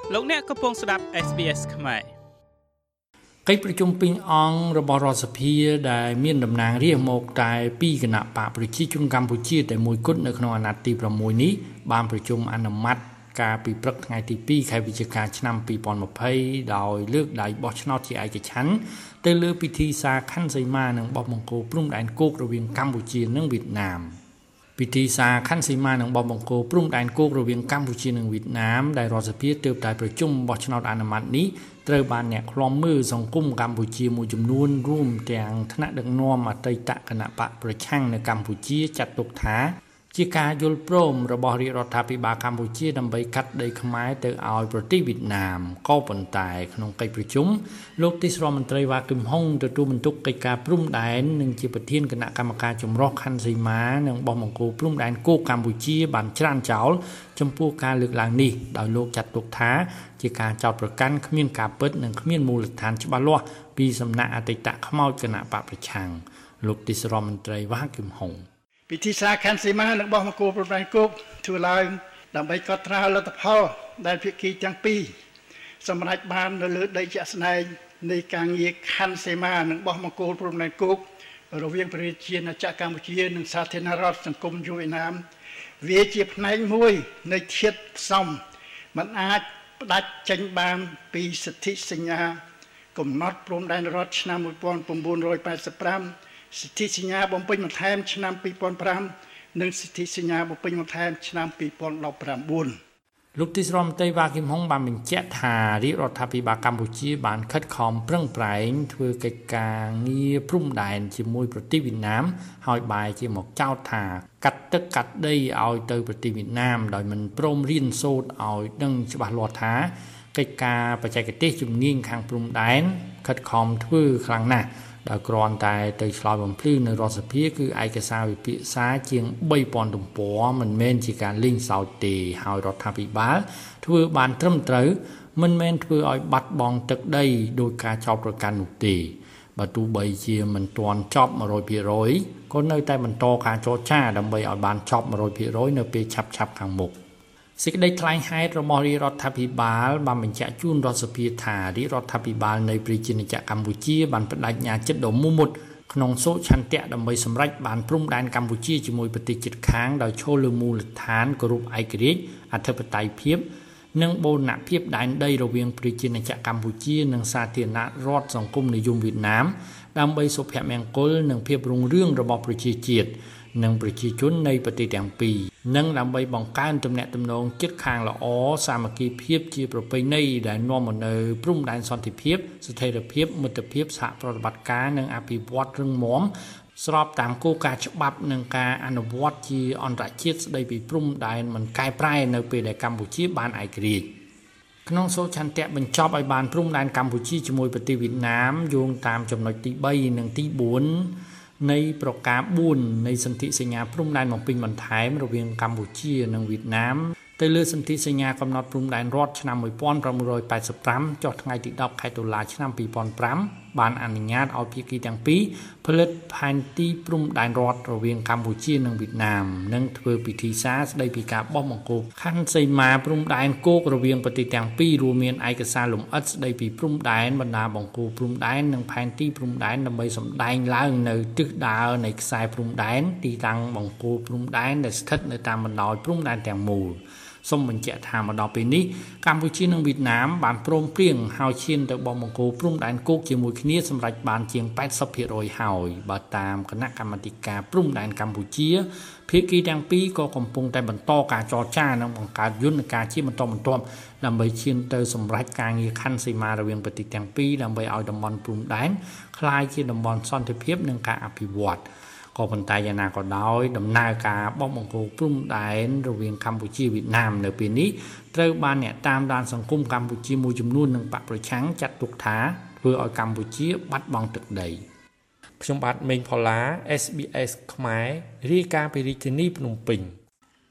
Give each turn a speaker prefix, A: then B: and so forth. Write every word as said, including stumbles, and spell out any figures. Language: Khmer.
A: លោកអ្នកកំពុងស្ដាប់ เอส บี เอส ខ្មែរ
B: កិច្ចប្រជុំពេញអង្គរបស់រដ្ឋសភាដែលមានតំណាងរាស្ត្រមកតែពីគណៈបកប្រជាជនកម្ពុជាតែមួយគត់នៅក្នុងអាណត្តិទីប្រាំមួយនេះបានប្រជុំអនុម័តការពីព្រឹកថ្ងៃទីពីរខែវិច្ឆិកាឆ្នាំពីរពាន់ម្ភៃដោយលើកដៃបោះឆ្នោតជាឯកច្ឆ័ន្ទទៅលើពិធីសារខ័ណ្ឌសីមានិងបោះបង្គោលព្រំដែនគោករវាងកម្ពុជានិងវៀតណាមពិធីសារខ័ណ្ឌសីមានិងបោះបង្គោលព្រំដែនគោករវាងកម្ពុជានិងវៀតណាមដែលរដ្ឋសភាទើបតែប្រជុំបោះឆ្នោតអនុម័តនេះត្រូវបានអ្នកឃ្លាំមើលសង្គមកម្ពុជាមួយចំនួនរួមទាំងថ្នាក់ដឹកនាំអតីតគណៈបកប្រឆាំងនៅកម្ពុជាចាត់ទុកថាជាការយល់ព្រមរបស់រាជរដ្ឋាភិបាលកម្ពុជាដើម្បីកាត់ដីខ្មែរទៅឲ្យប្រទេសវៀតណាមក៏ប៉ុន្តែក្នុងកិច្ចប្រជុំលោកទីស្រដ្ឋមន្ត្រីវ៉ាគឹមហុងទទួលបន្ទុកកិច្ចការព្រំដែននិងជាប្រធានគណៈកម្មការចម្រុះខណ្ឌសីមានិងបោះបង្គោលព្រំដែនគោកកម្ពុជាបានច្រានចោលចំពោះការលើកឡើងនេះដោយលោកចាត់ទុកថាជាការចោទប្រកាន់គ្មានការពិតនិងគ្មានមូលដ្ឋានច្បាស់លាស់ពីសំណាក់អតីតខ្មោចគណៈបកប្រឆាំងលោកទីស្រដ្ឋមន្ត្រីវ៉ាគឹមហុង
C: ពិធីសារខ័ណ្ឌសីមានិងបោះបង្គោលព្រំដែនគោកធ្វើឡើងដើម្បីកត់ត្រាលទ្ធផលដែលភាគីទាំងពីរសម្រេចបាននៅលើដីជាក់ស្ដែងនៃការងារខ័ណ្ឌសីមានិងបោះបង្គោលព្រំដែនគោករវាងប្រជាជាតិណាចក្រកម្ពុជានិងសាធារណរដ្ឋសង្គមវៀតណាមវាជាផ្នែកមួយនៃធាតុផ្សំមិនអាចផ្ដាច់ចេញបានពីសិទ្ធិសញ្ញាកំណត់ព្រំដែនរដ្ឋឆ្នាំmột nghìn chín trăm tám mươi lămសិទ្ធិសញ្ញាបំពេញបន្ថែមឆ្នាំពីរពាន់ប្រាំនិងសិទ្ធិសញ្ញាបំពេញបន្ថែមឆ្នាំពីរពាន់ដប់ប្រាំបួន
B: លោកទីស្រដ្ឋមន្ត្រីវ៉ាគឹមហុងបានបញ្ជាក់ថារាជរដ្ឋាភិបាលកម្ពុជាបានខិតខំប្រឹងប្រែងធ្វើកិច្ចការងារព្រំដែនជាមួយប្រទេសវៀតណាមហើយបែរជាមកចោទថាកាត់ទឹកកាត់ដីឲ្យទៅប្រទេសវៀតណាមដោយមិនព្រមរៀនសូត្រឲ្យដឹងច្បាស់លាស់ថាកិច្ចការបច្ចេកទេសជំនាញខាងព្រំដែនខិតខំធ្វើខ្លាំងណាស់ដោយគ្រាន់តែទៅឆ្លើយបំភ្លឺនៅរដ្ឋសភាគឺឯកសារវិភាសាជាងបីពាន់ទំព័រមិនមែនជាការលេងសើចទេហើយរដ្ឋាភិបាលធ្វើបានត្រឹមត្រូវមិនមែនធ្វើឲ្យបាត់បង់ទឹកដីដោយការចោទប្រកាន់នោះទេបើទោះបីជាមិនទាន់ចប់một trăm phần trămក៏នៅតែបន្តការចរចាដើម្បីឲ្យបានចប់một trăm phần trămនៅពេលឆាប់ៗខាងមុខសេចក្តីថ្លែងហេតុរបស់រាជរដ្ឋាភិបាលបានបញ្ជាក់ជូនរដ្ឋសភាថារាជរដ្ឋាភិបាលនៃប្រជាណាចក្រកម្ពុជាបានបដិញ្ញាចិត្តដ៏មោះមុតក្នុងសូឆន្ទៈដើម្បីសម្រេចបានព្រំដែនកម្ពុជាជាមួយប្រទេសជិតខាងដោយឈលលើមូលដ្ឋានគោរពឯករាជ្យអធិបតេយ្យភាពនិងបូរណភាពដែនដីរវាងប្រជាណាចក្រកម្ពុជានិងសាធារណរដ្ឋសង្គមនិយមវៀតណាមដើម្បីសុភមង្គលនិងភាពរុងរឿងរបស់ប្រជាជាតិនិងប្រជាជននៃប្រទេសទាំងពីរនិងដើម្បីបង្កើនទំនាក់ទំនងជិតខាងល្អសាមគ្គីភាពជាប្រពៃណីដែលនាំមកនូវព្រំដែនសន្តិភាពស្ថិរភាពមិត្តភាពសហប្រតិបត្តិការនិងអភិវឌ្ឍរឹងមាំស្របតាមគោលការណ៍ច្បាប់និងការអនុវត្តជាអន្តរជាតិស្តីពីព្រំដែនមិនកែប្រែនៅពេលដែលកម្ពុជាបានឯករាជ្យក្នុងសូឆន្ទៈបញ្ចប់ឲ្យបានព្រំដែនកម្ពុជាជាមួយប្រទេសវៀតណាមយោងតាមចំណុចទីបីនិងទីបួននៃប្រការបួននៃសន្ធិសញ្ញាព្រំដែនបំពេញបន្ថែមរវាងកម្ពុជានិងវៀតណាមទៅលើសន្ធិសញ្ញាកំណត់ព្រំដែនរដ្ឋឆ្នាំmột nghìn chín trăm tám mươi lămចុះថ្ងៃទីដប់ខែតុលាឆ្នាំពីរពាន់ប្រាំបានអនុញ្ញាតឲ្យភាគីទាំងពីរផលិតផែនទីព្រំដែនរដ្ឋរវាងកម្ពុជានិងវៀតណាមនិងធ្វើពិធីសារស្តីពីការបោះបង្គោលខ័ណ្ឌសីមាព្រំដែនគោករវាងប្រទេសទាំងពីររួមមានឯកសារលម្អិតស្តីពីព្រំដែនបណ្ដាបង្គោលព្រំដែននិងផែនទីព្រំដែនដើម្បីសម្ដែងឡើងនៅទិសដៅនៃខ្សែព្រំដែនទីតាំងបង្គោលព្រំដែនដែលស្ថិតនៅតាមបណ្ដោយព្រំដែនទាំងមូលសូមបញ្ជាក់ថាមកដល់ពេលនេះកម្ពុជានិងវៀតណាមបានព្រមព្រៀងហើយឈានទៅបោះបង្គោលព្រំដែនគោកជាមួយគ្នាសម្រាប់បានជាងแปดสิบเปอร์เซ็นต์ ហើយបើតាមគណៈកម្មាធិការព្រំដែនកម្ពុជាភាគីទាំងពីរក៏កំពុងតែបន្តការចរចានិងបង្កើតយន្តការជាបន្តបន្ទាប់ដើម្បីឈានទៅសម្រេចការងារខ័ណ្ឌសីមារវាងប្រទេសទាំងពីរដើម្បីឲ្យតំបន់ព្រំដែនក្លាយជាតំបន់សន្តិភាពនិងការអភិវឌ្ឍក៏ប៉ុន្តែយ៉ាងណាក៏ដោយដំណើរការបោះបង្គោលព្រំដែនរវាងកម្ពុជាវៀតណាមនៅពេលនេះត្រូវបានអ្នកតាមដានសង្គមកម្ពុជាមួយចំនួននិងបកប្រឆាំងចាត់ទុកថាធ្វើឲ្យកម្ពុជាបាត់បង់ទឹកដីខ្ញុំបាទមេងផល្លា เอส บี เอส ខ្មែររាយការណ៍ពីរាជធានីភ្នំពេញ